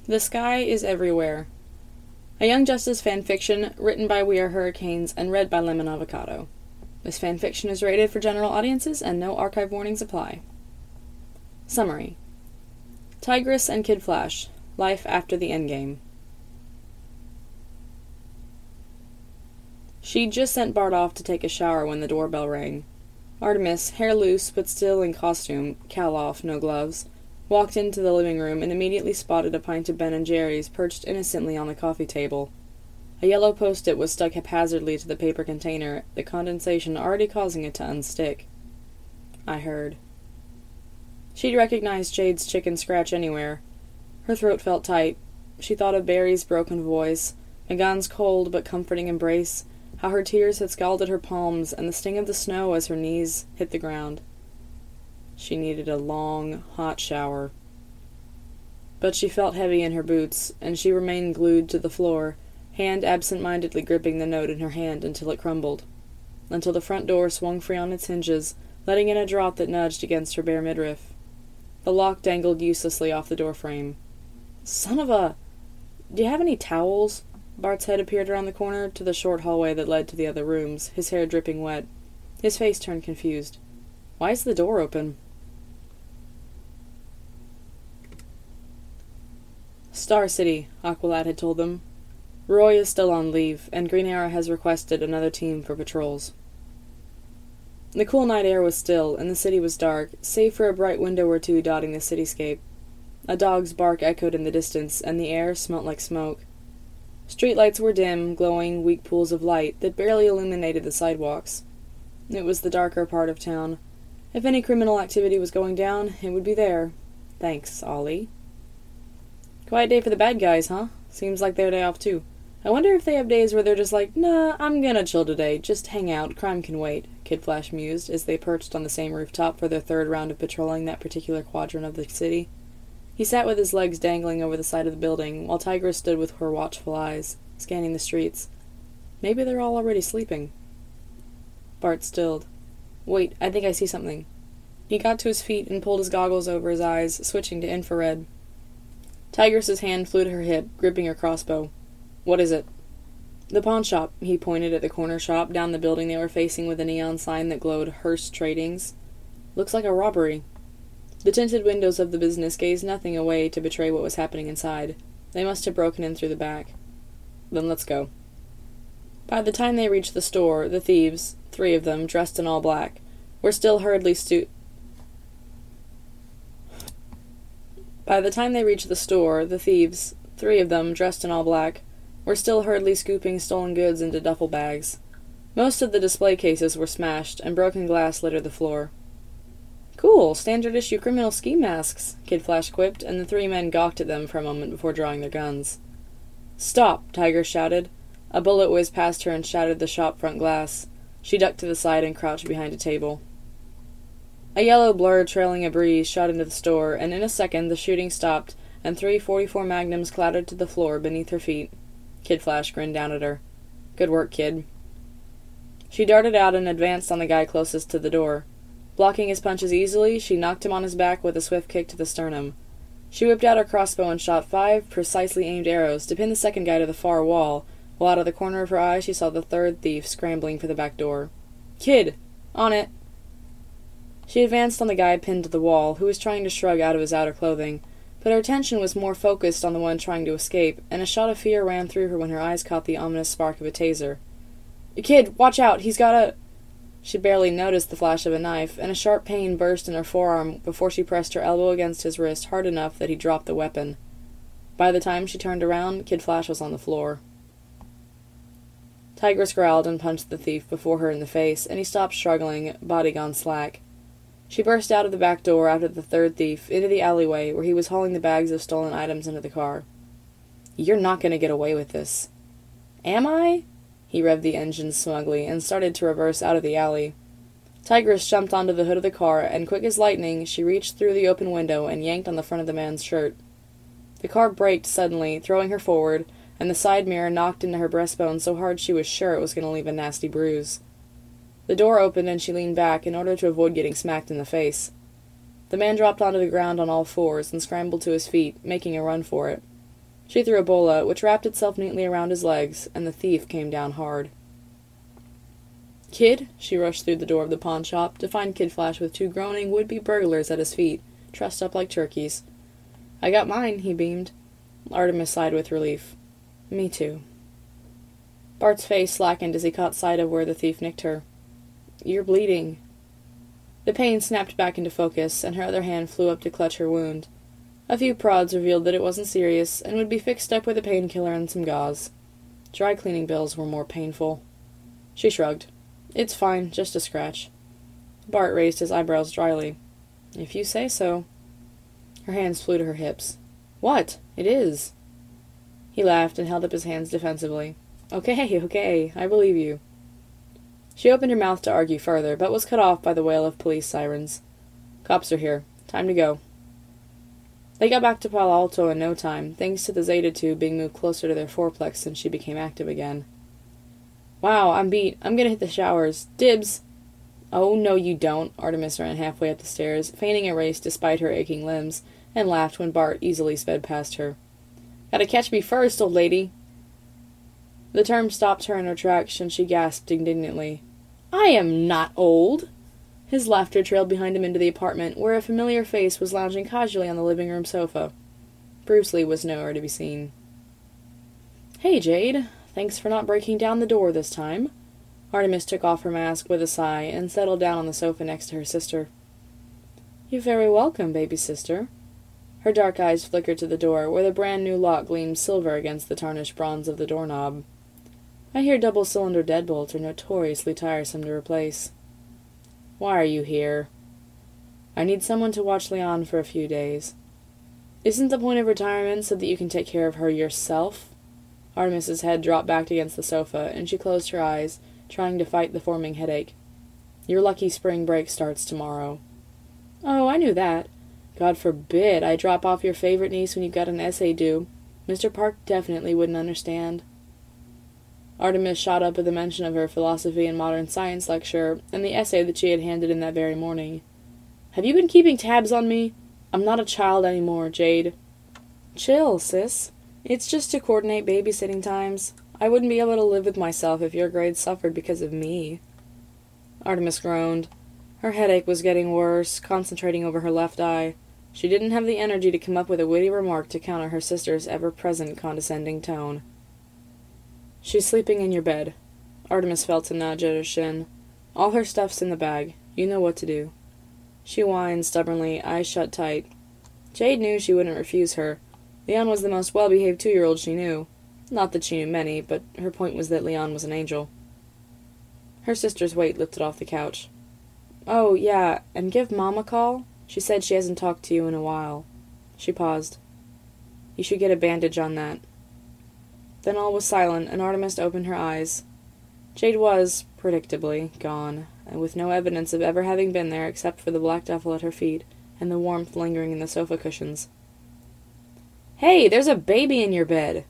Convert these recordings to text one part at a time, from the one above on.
The Sky is Everywhere. A Young Justice fanfiction written by We Are Hurricanes and read by Lemon Avocado. This fanfiction is rated for general audiences and no archive warnings apply. Summary. Tigress and Kid Flash. Life after the Endgame. She'd just sent Bart off to take a shower when the doorbell rang. Artemis, hair loose but still in costume, cowl off, no gloves, walked into the living room and immediately spotted a pint of Ben & Jerry's perched innocently on the coffee table. A yellow post-it was stuck haphazardly to the paper container, the condensation already causing it to unstick. I heard. She'd recognized Jade's chicken scratch anywhere. Her throat felt tight. She thought of Barry's broken voice, Megan's cold but comforting embrace, how her tears had scalded her palms, and the sting of the snow as her knees hit the ground. She needed a long, hot shower. But she felt heavy in her boots, and she remained glued to the floor, hand absent-mindedly gripping the note in her hand until it crumbled. Until the front door swung free on its hinges, letting in a draught that nudged against her bare midriff. The lock dangled uselessly off the doorframe. Son of a... Do you have any towels? Bart's head appeared around the corner to the short hallway that led to the other rooms, his hair dripping wet. His face turned confused. Why is the door open? Star City, Aqualad had told them. Roy is still on leave, and Green Arrow has requested another team for patrols. The cool night air was still, and the city was dark, save for a bright window or two dotting the cityscape. A dog's bark echoed in the distance, and the air smelt like smoke. Streetlights were dim, glowing, weak pools of light that barely illuminated the sidewalks. It was the darker part of town. If any criminal activity was going down, it would be there. Thanks, Ollie. Quiet day for the bad guys, huh? Seems like their day off, too. I wonder if they have days where they're just like, nah, I'm gonna chill today, just hang out, crime can wait, Kid Flash mused, as they perched on the same rooftop for their third round of patrolling that particular quadrant of the city. He sat with his legs dangling over the side of the building, while Tigress stood with her watchful eyes, scanning the streets. Maybe they're all already sleeping. Bart stilled. Wait, I think I see something. He got to his feet and pulled his goggles over his eyes, switching to infrared. Tigress's hand flew to her hip, gripping her crossbow. What is it? The pawn shop. He pointed at the corner shop down the building they were facing with a neon sign that glowed Hearst Tradings. Looks like a robbery. The tinted windows of the business gazed nothing away to betray what was happening inside. They must have broken in through the back. Then let's go. By the time they reached the store, the thieves, 3 of them, dressed in all black, were still hurriedly By the time they reached the store, the thieves, 3 of them, dressed in all black, were still hurriedly scooping stolen goods into duffel bags. Most of the display cases were smashed, and broken glass littered the floor. Cool, standard-issue criminal ski masks, Kid Flash quipped, and the 3 men gawked at them for a moment before drawing their guns. Stop, Tiger shouted. A bullet whizzed past her and shattered the shop front glass. She ducked to the side and crouched behind a table. A yellow blur trailing a breeze shot into the store, and in a second the shooting stopped, and 3 .44 Magnums clattered to the floor beneath her feet. Kid Flash grinned down at her. Good work, kid. She darted out and advanced on the guy closest to the door. Blocking his punches easily, she knocked him on his back with a swift kick to the sternum. She whipped out her crossbow and shot 5 precisely aimed arrows to pin the second guy to the far wall, while out of the corner of her eye she saw the 3rd thief scrambling for the back door. Kid! On it! She advanced on the guy pinned to the wall, who was trying to shrug out of his outer clothing, but her attention was more focused on the one trying to escape, and a shot of fear ran through her when her eyes caught the ominous spark of a taser. Kid, watch out! He's got a... She barely noticed the flash of a knife, and a sharp pain burst in her forearm before she pressed her elbow against his wrist hard enough that he dropped the weapon. By the time she turned around, Kid Flash was on the floor. Tigress growled and punched the thief before her in the face, and he stopped struggling, body gone slack. She burst out of the back door after the 3rd thief, into the alleyway, where he was hauling the bags of stolen items into the car. You're not going to get away with this. Am I? He revved the engine smugly, and started to reverse out of the alley. Tigress jumped onto the hood of the car, and quick as lightning, she reached through the open window and yanked on the front of the man's shirt. The car braked suddenly, throwing her forward, and the side mirror knocked into her breastbone so hard she was sure it was going to leave a nasty bruise. The door opened and she leaned back in order to avoid getting smacked in the face. The man dropped onto the ground on all fours and scrambled to his feet, making a run for it. She threw a bola, which wrapped itself neatly around his legs, and the thief came down hard. "Kid?" She rushed through the door of the pawn shop, to find Kid Flash with 2 groaning would-be burglars at his feet, trussed up like turkeys. "I got mine," he beamed. Artemis sighed with relief. "Me too." Bart's face slackened as he caught sight of where the thief nicked her. "You're bleeding." The pain snapped back into focus, and her other hand flew up to clutch her wound. A few prods revealed that it wasn't serious, and would be fixed up with a painkiller and some gauze. Dry cleaning bills were more painful. She shrugged. "It's fine, just a scratch." Bart raised his eyebrows dryly. "If you say so." Her hands flew to her hips. "What? It is." He laughed and held up his hands defensively. Okay, I believe you." She opened her mouth to argue further, but was cut off by the wail of police sirens. "Cops are here. Time to go." They got back to Palo Alto in no time, thanks to the Zeta tube being moved closer to their fourplex since she became active again. "Wow, I'm beat. I'm gonna hit the showers. Dibs!" "Oh, no you don't." Artemis ran halfway up the stairs, feigning a race despite her aching limbs, and laughed when Bart easily sped past her. "Gotta catch me first, old lady." The term stopped her in her tracks, and she gasped indignantly. "I am not old!" His laughter trailed behind him into the apartment, where a familiar face was lounging casually on the living room sofa. Bruce Lee was nowhere to be seen. "Hey, Jade. Thanks for not breaking down the door this time." Artemis took off her mask with a sigh and settled down on the sofa next to her sister. "You're very welcome, baby sister." Her dark eyes flickered to the door, where the brand-new lock gleamed silver against the tarnished bronze of the doorknob. "I hear double-cylinder deadbolts are notoriously tiresome to replace." "Why are you here?" "I need someone to watch Leon for a few days." "Isn't the point of retirement so that you can take care of her yourself?" Artemis's head dropped back against the sofa, and she closed her eyes, trying to fight the forming headache. "Your lucky spring break starts tomorrow." "Oh, I knew that. God forbid I drop off your favorite niece when you've got an essay due. Mr. Park definitely wouldn't understand." Artemis shot up at the mention of her philosophy and modern science lecture, and the essay that she had handed in that very morning. "Have you been keeping tabs on me? I'm not a child anymore, Jade." "Chill, sis. It's just to coordinate babysitting times. I wouldn't be able to live with myself if your grades suffered because of me." Artemis groaned. Her headache was getting worse, concentrating over her left eye. She didn't have the energy to come up with a witty remark to counter her sister's ever-present condescending tone. "She's sleeping in your bed." Artemis felt a nudge at her shin. "All her stuff's in the bag. You know what to do." She whined stubbornly, eyes shut tight. Jade knew she wouldn't refuse her. Leon was the most well-behaved 2-year-old she knew. Not that she knew many, but her point was that Leon was an angel. Her sister's weight lifted off the couch. "Oh, yeah, and give Mom a call. She said she hasn't talked to you in a while." She paused. "You should get a bandage on that." Then all was silent, and Artemis opened her eyes. Jade was, predictably, gone, and with no evidence of ever having been there except for the black duffel at her feet, and the warmth lingering in the sofa cushions. "Hey, there's a baby in your bed!"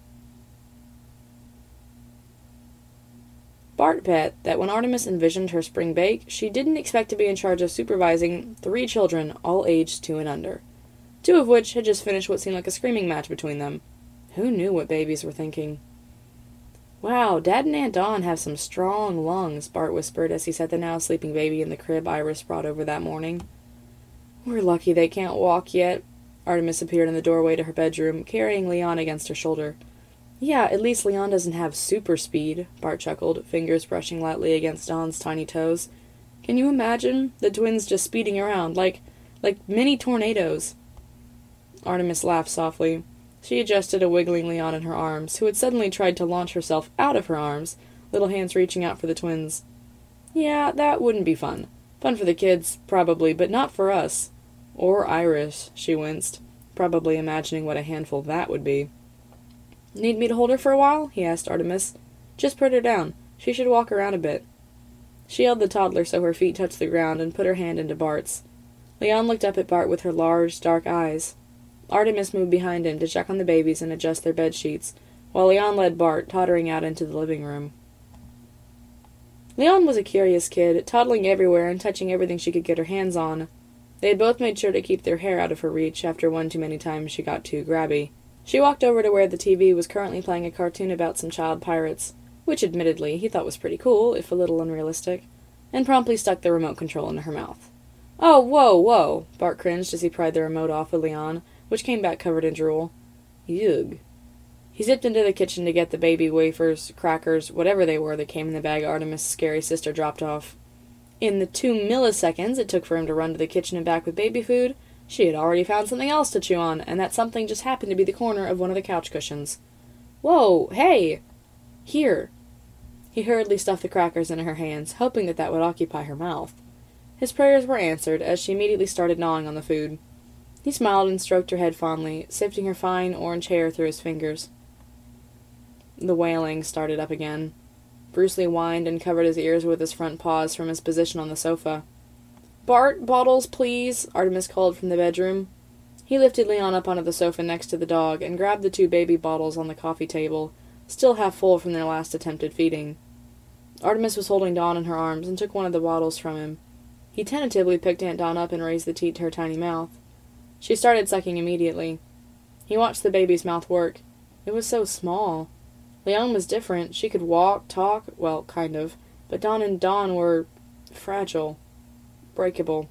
Bart bet that when Artemis envisioned her spring bake, she didn't expect to be in charge of supervising 3 children, all aged 2 and under. 2 of which had just finished what seemed like a screaming match between them. Who knew what babies were thinking? "Wow, Dad and Aunt Dawn have some strong lungs," Bart whispered as he set the now sleeping baby in the crib Iris brought over that morning. "We're lucky they can't walk yet." Artemis appeared in the doorway to her bedroom, carrying Leon against her shoulder. "Yeah, at least Leon doesn't have super speed," Bart chuckled, fingers brushing lightly against Dawn's tiny toes. "Can you imagine? The twins just speeding around, like mini tornadoes." Artemis laughed softly. She adjusted a wiggling Leon in her arms, who had suddenly tried to launch herself out of her arms, little hands reaching out for the twins. "Yeah, that wouldn't be fun. Fun for the kids, probably, but not for us." Or Iris, she winced, probably imagining what a handful that would be. "Need me to hold her for a while?" he asked Artemis. "Just put her down. She should walk around a bit." She held the toddler so her feet touched the ground and put her hand into Bart's. Leon looked up at Bart with her large, dark eyes. Artemis moved behind him to check on the babies and adjust their bed sheets, while Leon led Bart, tottering out into the living room. Leon was a curious kid, toddling everywhere and touching everything she could get her hands on. They had both made sure to keep their hair out of her reach after one too many times she got too grabby. She walked over to where the TV was currently playing a cartoon about some child pirates, which admittedly he thought was pretty cool, if a little unrealistic, and promptly stuck the remote control into her mouth. "Oh, whoa, whoa!" Bart cringed as he pried the remote off of Leon, which came back covered in drool. "Ugh." He zipped into the kitchen to get the baby wafers, crackers, whatever they were that came in the bag Artemis' scary sister dropped off. In the 2 milliseconds it took for him to run to the kitchen and back with baby food, she had already found something else to chew on, and that something just happened to be the corner of one of the couch cushions. "Whoa, hey! Here." He hurriedly stuffed the crackers into her hands, hoping that would occupy her mouth. His prayers were answered, as she immediately started gnawing on the food. He smiled and stroked her head fondly, sifting her fine orange hair through his fingers. The wailing started up again. Bruce Lee whined and covered his ears with his front paws from his position on the sofa. "Bart, bottles, please," Artemis called from the bedroom. He lifted Leon up onto the sofa next to the dog and grabbed the 2 baby bottles on the coffee table, still half full from their last attempted feeding. Artemis was holding Dawn in her arms and took one of the bottles from him. He tentatively picked Aunt Dawn up and raised the teat to her tiny mouth. She started sucking immediately. He watched the baby's mouth work. It was so small. Leon was different. She could walk, talk, well, kind of, but Dawn and Dawn were fragile, breakable.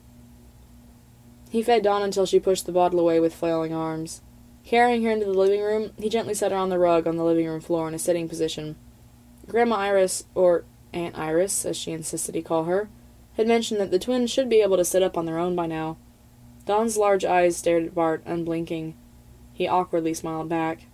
He fed Dawn until she pushed the bottle away with flailing arms. Carrying her into the living room, he gently set her on the rug on the living room floor in a sitting position. Grandma Iris, or Aunt Iris, as she insisted he call her, had mentioned that the twins should be able to sit up on their own by now. Dawn's large eyes stared at Bart, unblinking. He awkwardly smiled back.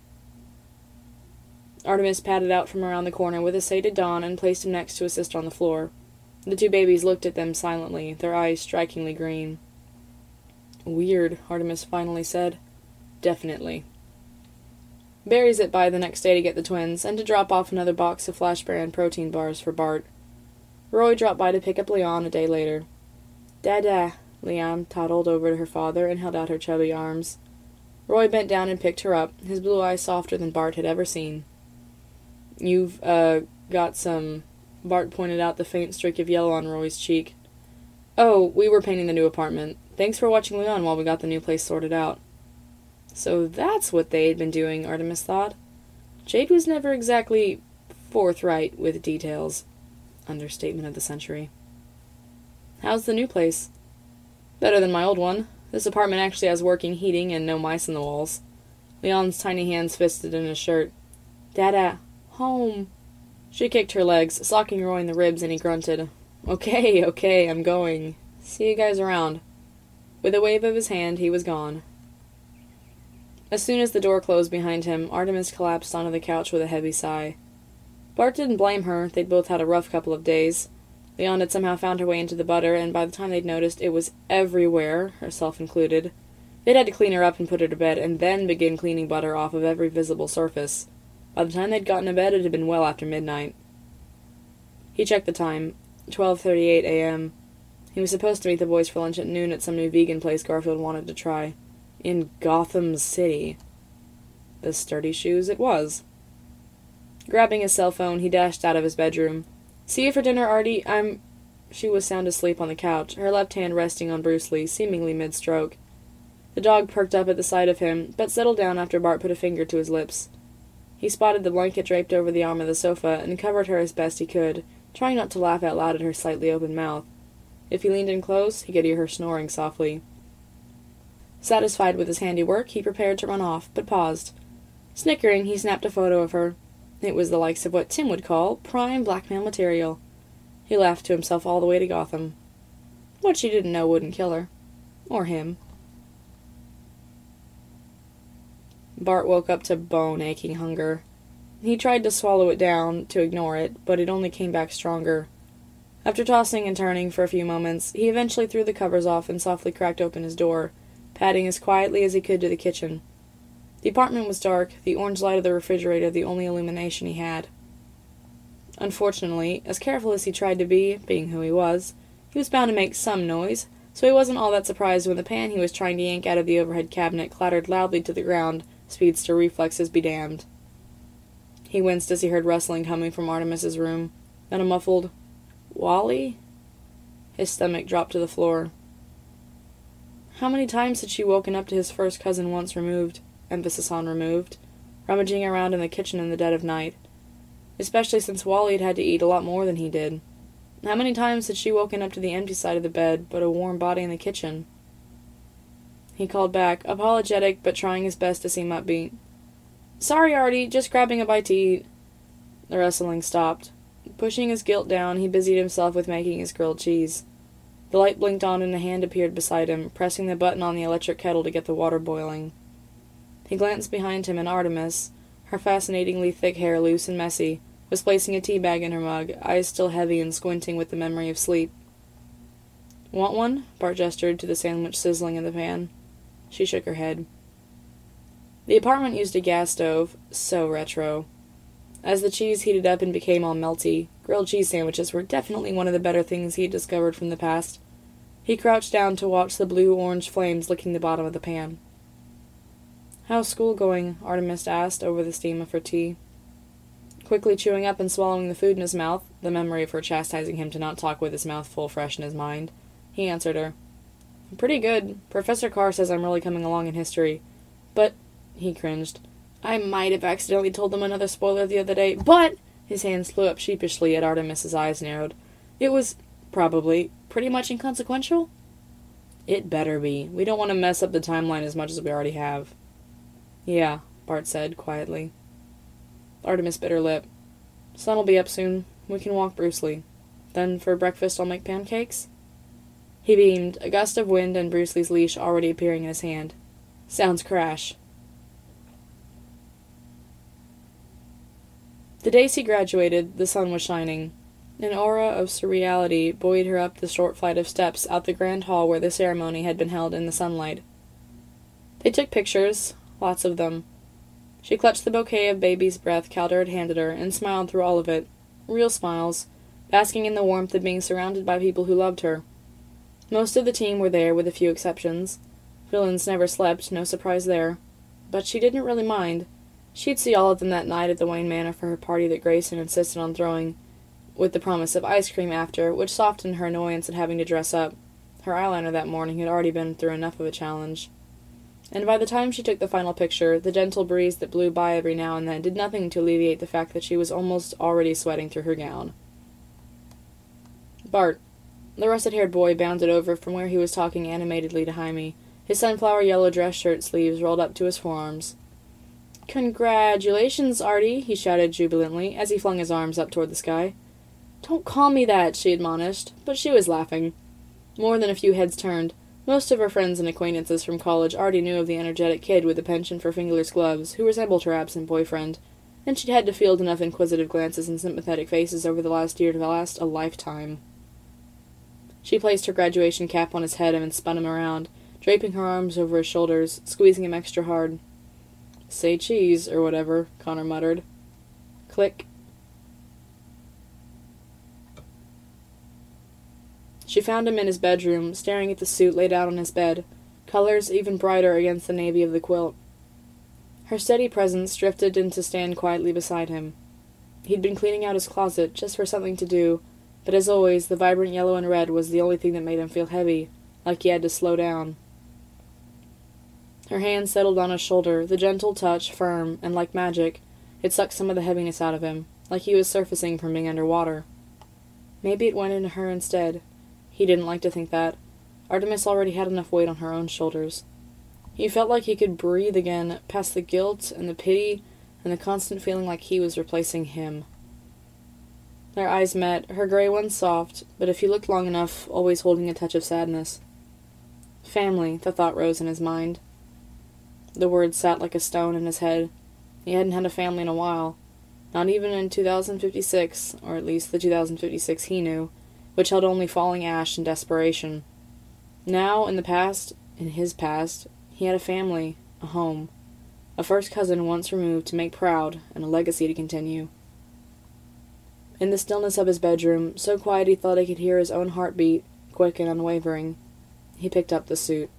Artemis padded out from around the corner with a sated Dawn and placed him next to his sister on the floor. The 2 babies looked at them silently, their eyes strikingly green. "Weird," Artemis finally said. "Definitely." Barry zipped by the next day to get the twins, and to drop off another box of Flash Brand protein bars for Bart. Roy dropped by to pick up Leon a day later. "Dada," Leon toddled over to her father and held out her chubby arms. Roy bent down and picked her up, his blue eyes softer than Bart had ever seen. "You've, got some—" Bart pointed out the faint streak of yellow on Roy's cheek. "Oh, we were painting the new apartment. Thanks for watching Leon while we got the new place sorted out." So that's what they had been doing, Artemis thought. Jade was never exactly forthright with details. Understatement of the century. "How's the new place?" "Better than my old one. This apartment actually has working heating and no mice in the walls." Leon's tiny hands fisted in his shirt. "Dada, home." She kicked her legs, socking Roy in the ribs, and he grunted. Okay, I'm going. See you guys around." With a wave of his hand, he was gone. As soon as the door closed behind him, Artemis collapsed onto the couch with a heavy sigh. Bart didn't blame her. They'd both had a rough couple of days. Leon had somehow found her way into the butter, and by the time they'd noticed, it was everywhere, herself included. They'd had to clean her up and put her to bed, and then begin cleaning butter off of every visible surface. By the time they'd gotten to bed, it had been well after midnight. He checked the time. 12:38 a.m. He was supposed to meet the boys for lunch at noon at some new vegan place Garfield wanted to try. In Gotham City. The sturdy shoes it was. Grabbing his cell phone, he dashed out of his bedroom. "See you for dinner, Artie. She was sound asleep on the couch, her left hand resting on Bruce Lee, seemingly mid-stroke. The dog perked up at the sight of him, but settled down after Bart put a finger to his lips. He spotted the blanket draped over the arm of the sofa and covered her as best he could, trying not to laugh out loud at her slightly open mouth. If he leaned in close, he could hear her snoring softly. Satisfied with his handiwork, he prepared to run off, but paused. Snickering, he snapped a photo of her. It was the likes of what Tim would call prime blackmail material. He laughed to himself all the way to Gotham. What she didn't know wouldn't kill her. Or him. Bart woke up to bone-aching hunger. He tried to swallow it down, to ignore it, but it only came back stronger. After tossing and turning for a few moments, he eventually threw the covers off and softly cracked open his door, padding as quietly as he could to the kitchen. The apartment was dark, the orange light of the refrigerator the only illumination he had. Unfortunately, as careful as he tried to be, being who he was bound to make some noise, so he wasn't all that surprised when the pan he was trying to yank out of the overhead cabinet clattered loudly to the ground, speedster reflexes be damned. He winced as he heard rustling coming from Artemis's room, then a muffled, "Wally?" His stomach dropped to the floor. How many times had she woken up to his first cousin once removed? emphasis on removed, rummaging around in the kitchen in the dead of night. Especially since Wally had had to eat a lot more than he did. How many times had she woken up to the empty side of the bed, but a warm body in the kitchen? He called back, apologetic but trying his best to seem upbeat. "Sorry, Artie, just grabbing a bite to eat." The wrestling stopped. Pushing his guilt down, he busied himself with making his grilled cheese. The light blinked on and a hand appeared beside him, pressing the button on the electric kettle to get the water boiling. He glanced behind him, and Artemis, her fascinatingly thick hair loose and messy, was placing a tea bag in her mug, eyes still heavy and squinting with the memory of sleep. "Want one?" Bart gestured to the sandwich sizzling in the pan. She shook her head. The apartment used a gas stove, so retro. As the cheese heated up and became all melty, grilled cheese sandwiches were definitely one of the better things he had discovered from the past. He crouched down to watch the blue-orange flames licking the bottom of the pan. "How's school going?" Artemis asked over the steam of her tea. Quickly chewing up and swallowing the food in his mouth, the memory of her chastising him to not talk with his mouth full fresh in his mind, he answered her. "Pretty good. Professor Carr says I'm really coming along in history. But," he cringed, "I might have accidentally told them another spoiler the other day, but—" His hands flew up sheepishly at Artemis's eyes narrowed. "It was, probably, pretty much inconsequential?" "It better be. We don't want to mess up the timeline as much as we already have." "Yeah," Bart said, quietly. Artemis bit her lip. "Sun'll be up soon. We can walk Brucely. Then for breakfast I'll make pancakes?" He beamed, a gust of wind and Brucely's leash already appearing in his hand. "Sounds crash." The day she graduated, the sun was shining. An aura of surreality buoyed her up the short flight of steps out the grand hall where the ceremony had been held in the sunlight. They took pictures, lots of them. She clutched the bouquet of baby's breath Calder had handed her and smiled through all of it. Real smiles, basking in the warmth of being surrounded by people who loved her. Most of the team were there, with a few exceptions. Villains never slept, no surprise there. But she didn't really mind. She'd see all of them that night at the Wayne Manor for her party that Grayson insisted on throwing, with the promise of ice cream after, which softened her annoyance at having to dress up. Her eyeliner that morning had already been through enough of a challenge. And by the time she took the final picture, the gentle breeze that blew by every now and then did nothing to alleviate the fact that she was almost already sweating through her gown. "Bart." The russet-haired boy bounded over from where he was talking animatedly to Jaime, his sunflower-yellow dress shirt sleeves rolled up to his forearms. "Congratulations, Artie," he shouted jubilantly, as he flung his arms up toward the sky. "Don't call me that," she admonished, but she was laughing. More than a few heads turned. Most of her friends and acquaintances from college already knew of the energetic kid with the penchant for fingerless gloves, who resembled her absent boyfriend, and she'd had to field enough inquisitive glances and sympathetic faces over the last year to last a lifetime. She placed her graduation cap on his head and spun him around, draping her arms over his shoulders, squeezing him extra hard. "Say cheese, or whatever," Connor muttered. Click. She found him in his bedroom, staring at the suit laid out on his bed, colors even brighter against the navy of the quilt. Her steady presence drifted in to stand quietly beside him. He'd been cleaning out his closet, just for something to do, but as always, the vibrant yellow and red was the only thing that made him feel heavy, like he had to slow down. Her hand settled on his shoulder, the gentle touch firm, and like magic, it sucked some of the heaviness out of him, like he was surfacing from being underwater. Maybe it went into her instead. He didn't like to think that. Artemis already had enough weight on her own shoulders. He felt like he could breathe again, past the guilt and the pity and the constant feeling like he was replacing him. Their eyes met, her gray ones soft, but if he looked long enough, always holding a touch of sadness. Family, the thought rose in his mind. The word sat like a stone in his head. He hadn't had a family in a while. Not even in 2056, or at least the 2056 he knew, which held only falling ash and desperation. Now, in his past, he had a family, a home, a first cousin once removed to make proud, and a legacy to continue. In the stillness of his bedroom, so quiet he thought he could hear his own heartbeat, quick and unwavering, he picked up the suit.